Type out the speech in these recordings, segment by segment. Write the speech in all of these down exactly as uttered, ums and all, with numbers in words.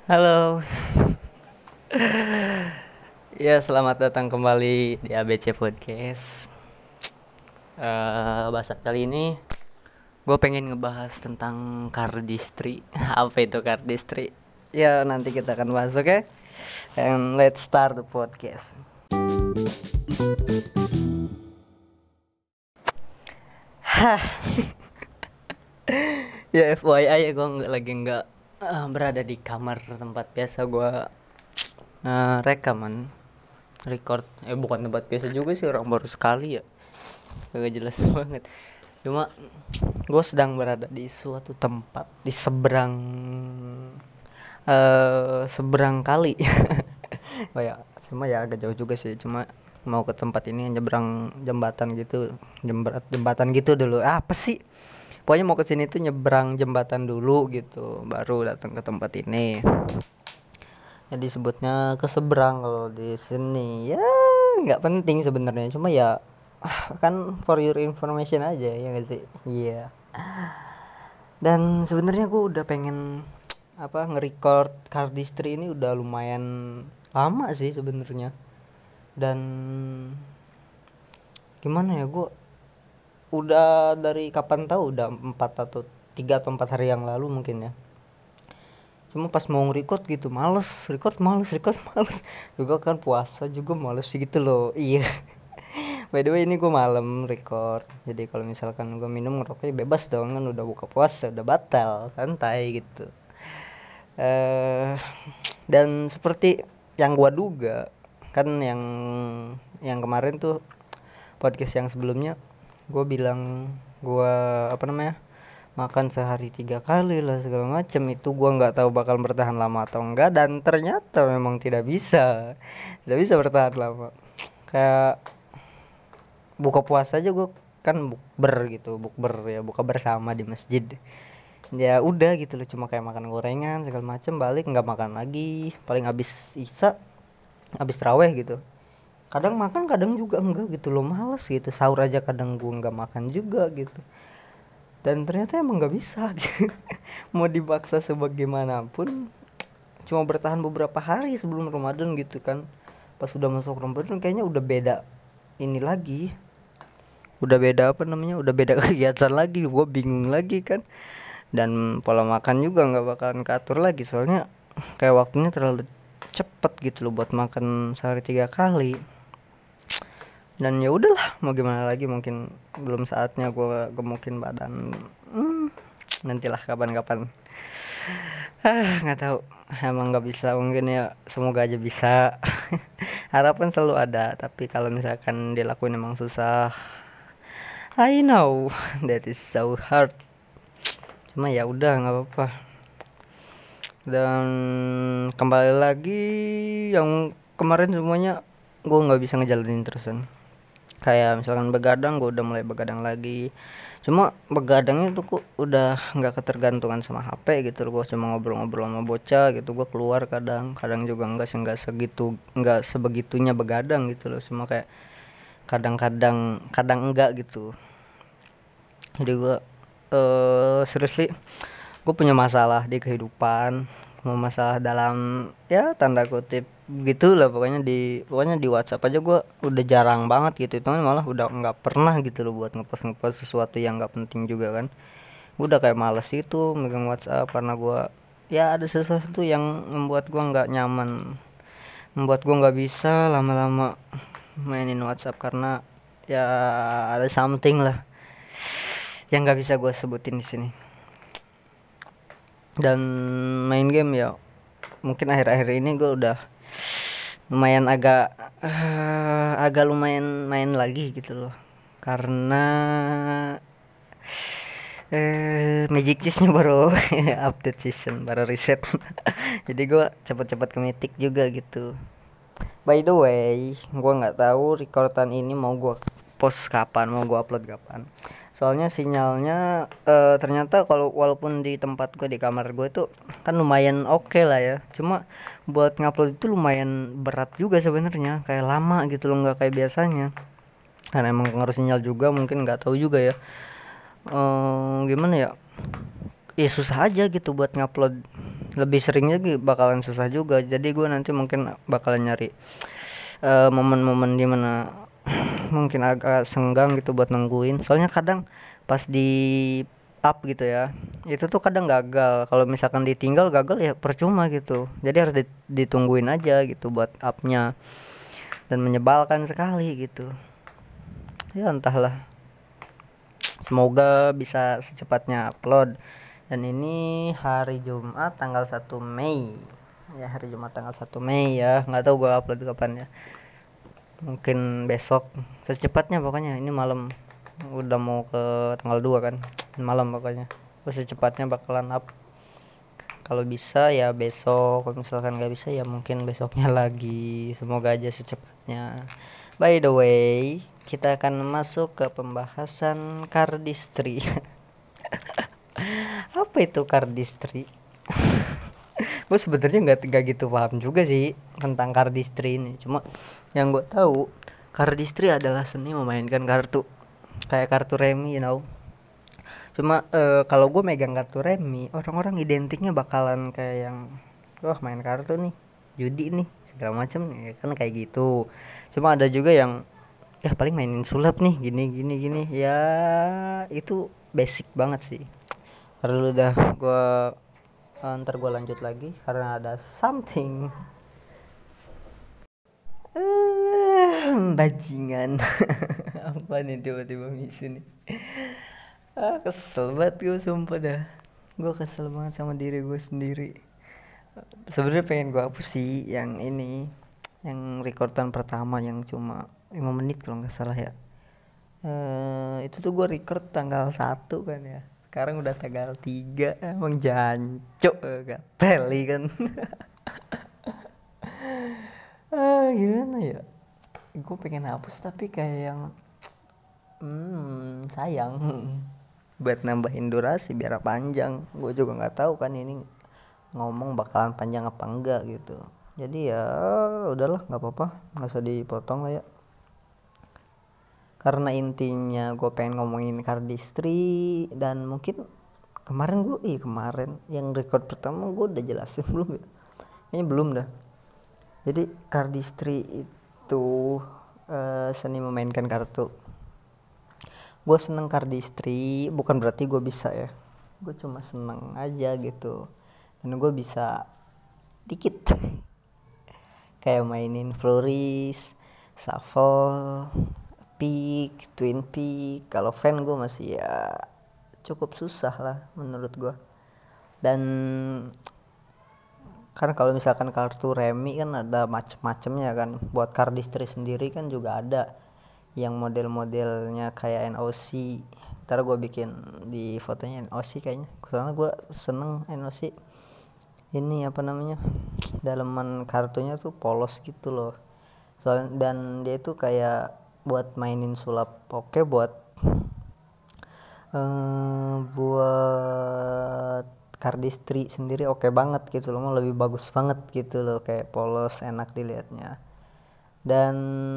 Halo, ya selamat datang kembali di A B C Podcast. Eh bahasa kali ini gue pengen ngebahas tentang cardistry. Apa itu cardistry? Ya nanti kita akan bahas, oke? Okay? And let's start the podcast. Hah, ya F Y I ya gue nggak lagi nggak uh, berada di kamar tempat biasa gue uh, rekaman record. Eh bukan tempat biasa juga sih, orang baru sekali ya. Gak jelas banget. Cuma gue sedang berada di suatu tempat di seberang uh, seberang kali. Oh ya, cuma ya agak jauh juga sih. Cuma mau ke tempat ini nyebrang jembatan gitu, jembat jembatan gitu dulu. Ah, apa sih? Pokoknya mau ke sini tuh nyebrang jembatan dulu gitu, baru datang ke tempat ini. Jadi sebutnya ke seberang kalau di sini. Ya nggak penting sebenarnya. Cuma ya kan for your information aja ya nggak sih. Iya. Dan sebenarnya gue udah pengen apa nge-record cardistry ini udah lumayan lama sih sebenarnya. Dan gimana ya, gue udah dari kapan tahu, udah empat atau tiga atau empat hari yang lalu mungkin ya. Cuma pas mau nge-record gitu males, record males, record males. Juga kan puasa juga males gitu loh. Iya. By the way ini gue malam record. Jadi kalau misalkan gue minum ngerokoknya bebas dong, kan udah buka puasa, udah batal, santai gitu. Eh dan seperti yang gue duga, kan yang yang kemarin tuh podcast yang sebelumnya gue bilang gue apa namanya makan sehari tiga kali lah segala macam, itu gue nggak tahu bakal bertahan lama atau enggak, dan ternyata memang tidak bisa tidak bisa bertahan lama. Kayak buka puasa aja gue kan bukber gitu, bukber ya, buka bersama di masjid. Ya udah gitu loh, cuma kayak makan gorengan segala macam, balik nggak makan lagi, paling habis isya, habis terawih gitu. Kadang makan kadang juga enggak gitu loh, males gitu. Sahur aja kadang gue nggak makan juga gitu. Dan ternyata emang nggak bisa gitu. Mau dipaksa sebagaimanapun cuma bertahan beberapa hari sebelum Ramadan gitu kan. Pas udah masuk Ramadan kayaknya udah beda ini lagi, udah beda apa namanya udah beda kegiatan lagi, gue bingung lagi kan. Dan pola makan juga nggak bakalan keatur lagi, soalnya kayak waktunya terlalu cepet gitu loh buat makan sehari tiga kali. Dan ya udahlah, mau gimana lagi, mungkin belum saatnya gue gemukin badan. hmm, Nantilah kapan-kapan. Ah nggak tahu, emang nggak bisa, mungkin ya, semoga aja bisa. Harapan selalu ada, tapi kalau misalkan dilakuin emang susah. I know that is so hard. Cuma ya udah nggak apa-apa. Dan kembali lagi yang kemarin semuanya gue nggak bisa ngejalanin terusan. Kayak misalkan begadang, gue udah mulai begadang lagi. Cuma begadangnya tuh kok udah nggak ketergantungan sama H P gitu. Gue cuma ngobrol-ngobrol sama bocah gitu. Gue keluar kadang, kadang juga nggak sih, nggak segitu, nggak sebegitunya begadang gitu loh. Cuma kayak kadang-kadang, kadang enggak gitu. Jadi gue uh, seriously, gue punya masalah di kehidupan, masalah dalam ya tanda kutip gitu lah, pokoknya di pokoknya di WhatsApp aja gue udah jarang banget gitu, teman malah udah nggak pernah gitu loh buat ngepost ngepost sesuatu yang nggak penting juga kan. Gue udah kayak males itu megang WhatsApp karena gue ya ada sesuatu yang membuat gue nggak nyaman, membuat gue nggak bisa lama-lama mainin WhatsApp, karena ya ada something lah yang nggak bisa gue sebutin di sini. Dan main game ya, mungkin akhir-akhir ini gue udah lumayan agak uh, agak lumayan main lagi gitu loh, karena eh Magic Cheese-nya baru update season, baru reset. Jadi gue cepet-cepet ke Mythic juga gitu. By the way, gue nggak tahu recordan ini mau gue post kapan, mau gue upload kapan. Soalnya sinyalnya uh, ternyata kalau walaupun di tempat gue, di kamar gue itu kan lumayan oke okay lah ya. Cuma buat ngupload itu lumayan berat juga sebenarnya, kayak lama gitu loh, nggak kayak biasanya. Karena emang pengaruh sinyal juga, mungkin nggak tahu juga ya. Uh, gimana ya? Ya susah aja gitu buat ngupload. lebih seringnya bakalan susah juga. Jadi gue nanti mungkin bakalan nyari uh, momen-momen dimana mungkin agak senggang gitu buat nungguin. Soalnya kadang pas di up gitu ya, itu tuh kadang gagal. Kalau misalkan ditinggal gagal ya percuma gitu. Jadi harus ditungguin aja gitu buat upnya, dan menyebalkan sekali gitu. Ya entahlah, semoga bisa secepatnya upload. Dan ini hari Jumat tanggal satu Mei ya, hari Jumat tanggal satu Mei ya, nggak tahu gue upload kapan ya, mungkin besok secepatnya. Pokoknya ini malam udah mau ke tanggal dua kan, malam pokoknya gue secepatnya bakalan up. Kalau bisa ya besok, kalau misalkan nggak bisa ya mungkin besoknya lagi. Semoga aja secepatnya. By the way, kita akan masuk ke pembahasan cardistry. Apa itu cardistry? Gue sebenarnya nggak nggak gitu paham juga sih tentang cardistry ini. Cuma yang gue tahu, cardistry adalah seni memainkan kartu, kayak kartu remi, you know. Cuma uh, kalau gue megang kartu remi, orang-orang identiknya bakalan kayak yang wah main kartu nih, judi nih, segala macam ya kan, kayak gitu. Cuma ada juga yang ya paling mainin sulap nih, gini gini gini ya, itu basic banget sih. Terus udah gue uh, ntar gue lanjut lagi karena ada something uh, bajingan. Apa nih tiba-tiba misu nih. Ah, kesel banget gue sumpah dah. Gue kesel banget sama diri gue sendiri. Sebenarnya pengen gue hapus sih yang ini, yang rekordan pertama yang cuma lima menit kalau nggak salah ya. Uh, itu tuh gue record tanggal satu kan ya. Sekarang udah tanggal tiga, emang jancuk gak teli kan. Ah, gimana ya? Gue pengen hapus tapi kayak yang hmm, sayang buat nambahin durasi biar panjang. Gue juga nggak tahu kan ini ngomong bakalan panjang apa enggak gitu. Jadi ya udahlah, nggak apa-apa, nggak usah dipotong lah ya. Karena intinya gue pengen ngomongin cardistry, dan mungkin kemarin gue ih kemarin yang record pertama gue udah jelasin belum ya? Kayaknya belum dah. Jadi cardistry itu uh, seni memainkan kartu. Gue seneng cardistry bukan berarti gue bisa ya, gue cuma seneng aja gitu, dan gue bisa dikit. Kayak mainin Floris, Shuffle, Peak, Twin Peak. Kalau fan gue masih ya cukup susah lah menurut gue. Dan kan kalau misalkan kartu remi kan ada macem-macemnya kan, buat cardistry sendiri kan juga ada yang model-modelnya kayak N O C. Ntar gue bikin di fotonya N O C kayaknya, karena gue seneng N O C. Ini apa namanya, dalaman kartunya tuh polos gitu loh. Soalnya dan dia tuh kayak buat mainin sulap oke, buat uh, buat cardistry sendiri oke banget gitu loh, mau lebih bagus banget gitu loh, kayak polos, enak dilihatnya. Dan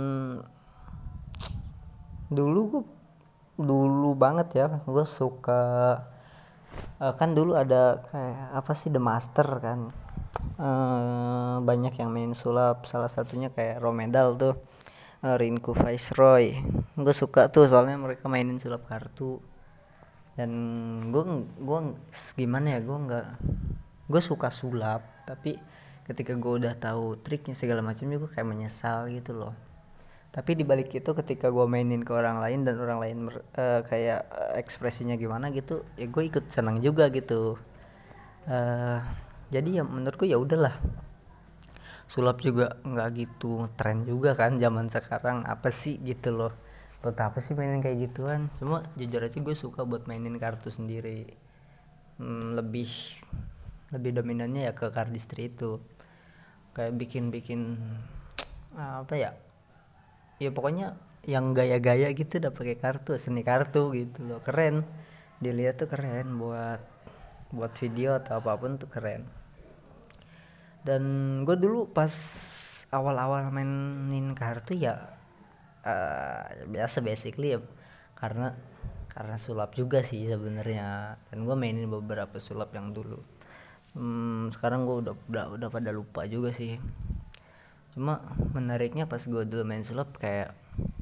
dulu gue dulu banget ya gue suka uh, kan dulu ada kayak apa sih, The Master kan, uh, banyak yang main sulap, salah satunya kayak Romedal tuh, uh, Rinku Viceroy. Gue suka tuh soalnya mereka mainin sulap kartu, dan gue gue gimana ya, gue nggak gue suka sulap tapi ketika gue udah tahu triknya segala macamnya gue kayak menyesal gitu loh. Tapi dibalik itu ketika gue mainin ke orang lain dan orang lain uh, kayak uh, ekspresinya gimana gitu ya, gue ikut senang juga gitu. Uh, jadi ya menurutku ya udahlah, sulap juga nggak gitu tren juga kan zaman sekarang, apa sih gitu loh, buat apa sih mainin kayak gituan. Cuma jujur aja gue suka buat mainin kartu sendiri. hmm, lebih lebih dominannya ya ke cardistry itu, kayak bikin-bikin apa ya, ya pokoknya yang gaya-gaya gitu udah pakai kartu, seni kartu gitu loh, keren dilihat tuh, keren buat buat video atau apapun tuh keren. Dan gue dulu pas awal-awal mainin kartu ya uh, biasa basically ya, karena karena sulap juga sih sebenarnya, dan gue mainin beberapa sulap yang dulu hmm, sekarang gue udah, udah udah pada lupa juga sih. Cuma menariknya pas gue dulu main sulap kayak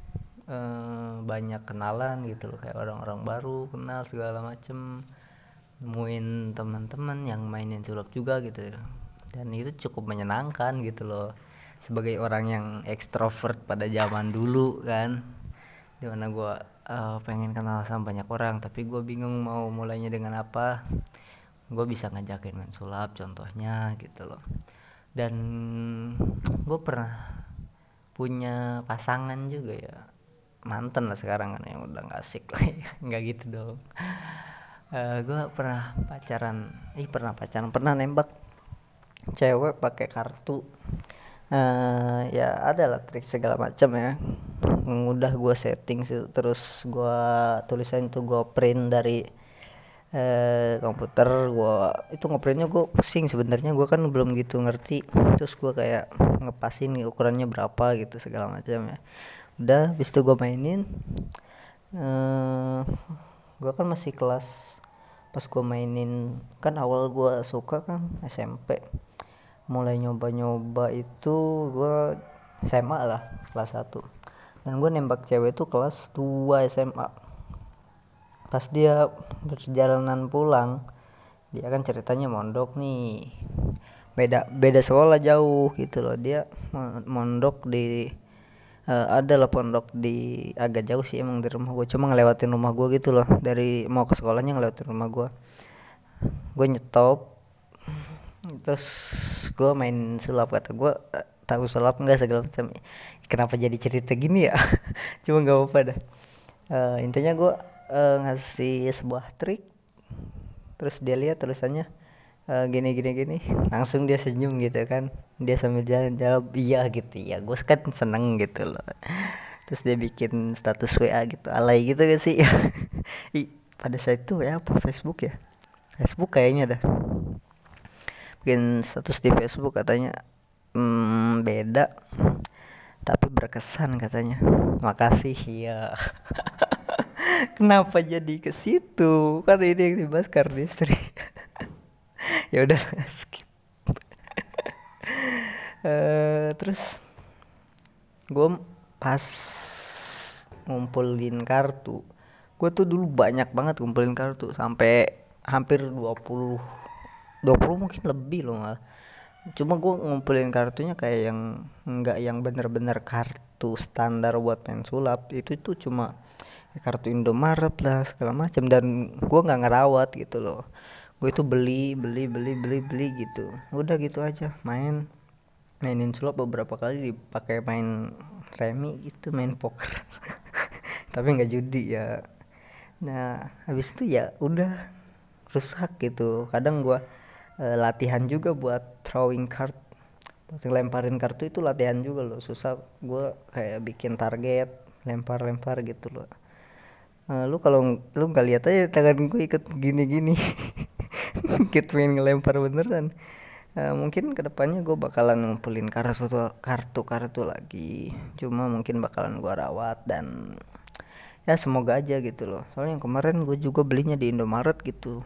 eh, banyak kenalan gitu loh, kayak orang-orang baru kenal segala macem, nemuin teman-teman yang mainin sulap juga gitu, dan itu cukup menyenangkan gitu loh sebagai orang yang ekstrovert pada zaman dulu kan, dimana gue uh, pengen kenal sama banyak orang tapi gue bingung mau mulainya dengan apa. Gue bisa ngajakin main sulap contohnya gitu loh. Dan gue pernah punya pasangan juga ya, mantan lah sekarang kan, yang udah gak asik lah ya. Nggak gitu dong. uh, gue pernah pacaran ih pernah pacaran pernah nembak cewek pakai kartu. uh, ya ada lah trik segala macam ya, udah gue setting sih, terus gue tulisan itu gue print dari eh, komputer. Gue itu ngeprintnya gue pusing sebenarnya, gue kan belum gitu ngerti, terus gue kayak ngepasin nih ukurannya berapa gitu segala macam ya. Udah habis itu gue mainin. eh, gue kan masih kelas, pas gue mainin kan awal gue suka kan S M P, mulai nyoba-nyoba itu gue S M A lah kelas satu, dan gue nembak cewek itu kelas dua S M A. Pas dia perjalanan pulang, dia kan ceritanya mondok nih, beda beda sekolah jauh gitu loh. Dia mondok di uh, ada lah pondok di agak jauh sih emang dari rumah gue, cuma ngelewatin rumah gue gitu loh, dari mau ke sekolahnya ngelewatin rumah gue. Gue nyetop, terus gue main sulap, kata gue tahu sulap nggak segala macam. Kenapa jadi cerita gini ya? Cuma nggak apa-apa dah. Uh, intinya gue uh, ngasih sebuah trik, terus dia lihat tulisannya uh, gini gini gini, langsung dia senyum gitu kan, dia sambil jalan jawab iya gitu ya, gue kan seneng gitu loh. Terus dia bikin status W A gitu, alay gitu gak sih? Ih, pada saat itu ya apa Facebook ya, Facebook kayaknya dah, bikin status di Facebook katanya, hmm, beda tapi berkesan katanya, makasih ya. Kenapa jadi ke situ? Kan ini yang dibahas cardistry. Ya udah skip. uh, terus gue pas ngumpulin kartu, gue tuh dulu banyak banget ngumpulin kartu sampai hampir dua puluh dua puluh mungkin lebih loh malah. Cuma gue ngumpulin kartunya kayak yang nggak yang bener-bener kartu standar buat main sulap, itu tuh cuma kartu Indomaret lah segala macam, dan gue nggak ngerawat gitu loh. Gue itu beli beli beli beli beli gitu, udah gitu aja main mainin sulap. Beberapa kali dipakai main remi gitu, main poker. Tapi nggak judi ya. Nah habis itu ya udah rusak gitu. Kadang gue uh, latihan juga buat throwing card, buat lemparin kartu itu latihan juga loh, susah. Gue kayak bikin target, lempar-lempar gitu loh. Uh, lu kalau lu nggak lihat aja tangan gue ikut gini-gini. Ikut main ngelempar beneran. Uh, mungkin kedepannya gue bakalan ngumpulin kartu kartu kartu lagi, cuma mungkin bakalan gue rawat, dan ya semoga aja gitu loh. Soalnya yang kemarin gue juga belinya di Indomaret gitu,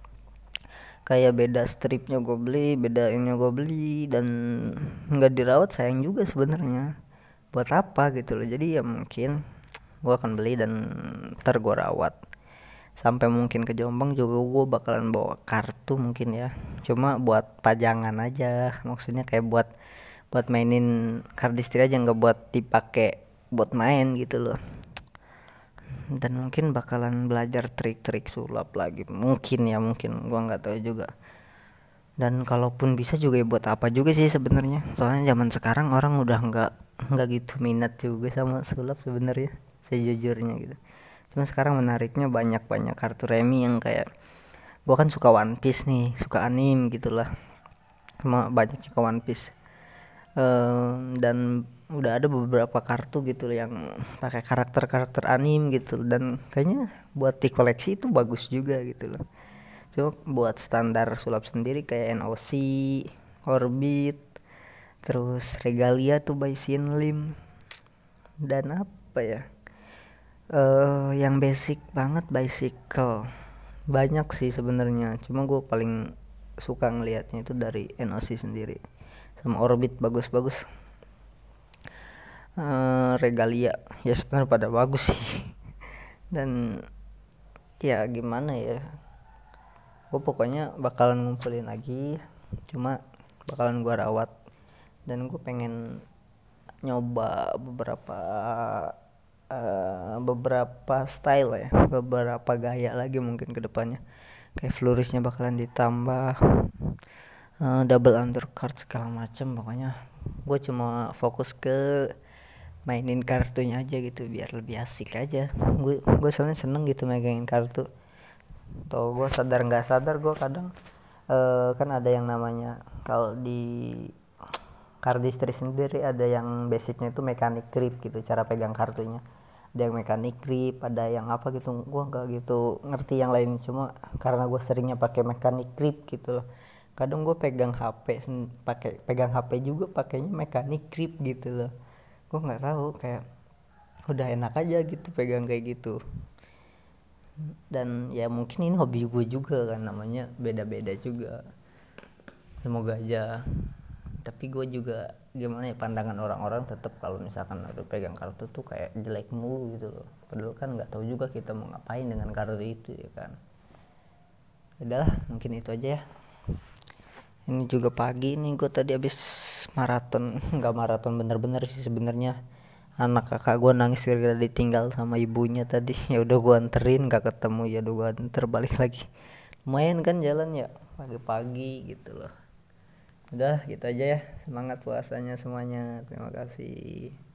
kayak beda stripnya gue beli, beda ini gue beli, dan nggak dirawat, sayang juga sebenarnya. Buat apa gitu loh. Jadi ya mungkin gue akan beli dan ntar gue rawat. Sampai mungkin ke Jombang juga gue bakalan bawa kartu mungkin ya, cuma buat pajangan aja, maksudnya kayak buat buat mainin cardistry aja, nggak buat dipakai buat main gitu loh. Dan mungkin bakalan belajar trik-trik sulap lagi mungkin ya, mungkin gue nggak tahu juga. Dan kalaupun bisa juga ya buat apa juga sih sebenarnya, soalnya zaman sekarang orang udah nggak nggak gitu minat juga sama sulap sebenarnya sejujurnya gitu. Cuma sekarang menariknya banyak-banyak kartu remi yang kayak, gue kan suka One Piece nih, suka anime gitulah, cuma banyak suka One Piece. Um, dan udah ada beberapa kartu gitu yang pakai karakter-karakter anime gitu, dan kayaknya buat di koleksi itu bagus juga gitu loh. Cuma buat standar sulap sendiri kayak N O C, Orbit, terus Regalia tuh by Sinlim, dan apa ya, Uh, yang basic banget Bicycle banyak sih sebenarnya, cuma gue paling suka ngelihatnya itu dari N O C sendiri, sama Orbit bagus-bagus. uh, Regalia ya sebenarnya pada bagus sih. Dan ya gimana ya, gue pokoknya bakalan ngumpulin lagi, cuma bakalan gue rawat. Dan gue pengen nyoba beberapa uh, beberapa style ya, beberapa gaya lagi mungkin kedepannya. Kayak flourishnya bakalan ditambah, uh, double undercard segala macem. Pokoknya gue cuma fokus ke mainin kartunya aja gitu, biar lebih asik aja. Gue gue soalnya seneng gitu megangin kartu. Tuh gue sadar nggak sadar gue kadang uh, kan ada yang namanya, kalau di cardistry sendiri ada yang basicnya itu mechanic grip gitu, cara pegang kartunya. Ada yang mechanic grip, ada yang apa gitu, gue nggak gitu ngerti yang lain, cuma karena gue seringnya pakai mechanic grip gitu loh. Kadang gue pegang H P pakai pegang H P juga pakainya mechanic grip gitu loh. Gue nggak tahu, kayak udah enak aja gitu pegang kayak gitu. Dan ya mungkin ini hobi gue juga kan, namanya beda-beda juga, semoga aja. Tapi gue juga gimana ya, pandangan orang-orang tetap kalau misalkan udah pegang kartu tuh kayak jelek mulu gitu loh, padahal kan nggak tahu juga kita mau ngapain dengan kartu itu ya kan. Udahlah, mungkin itu aja ya. Ini juga pagi nih, gue tadi habis maraton. Nggak maraton bener-bener sih sebenarnya, anak kakak gue nangis gara-gara ditinggal sama ibunya tadi. Ya udah gue anterin, nggak ketemu, ya udah gue anter balik lagi. Lumayan kan jalan ya pagi-pagi gitu loh. Udah gitu aja ya, semangat puasanya semuanya, terima kasih.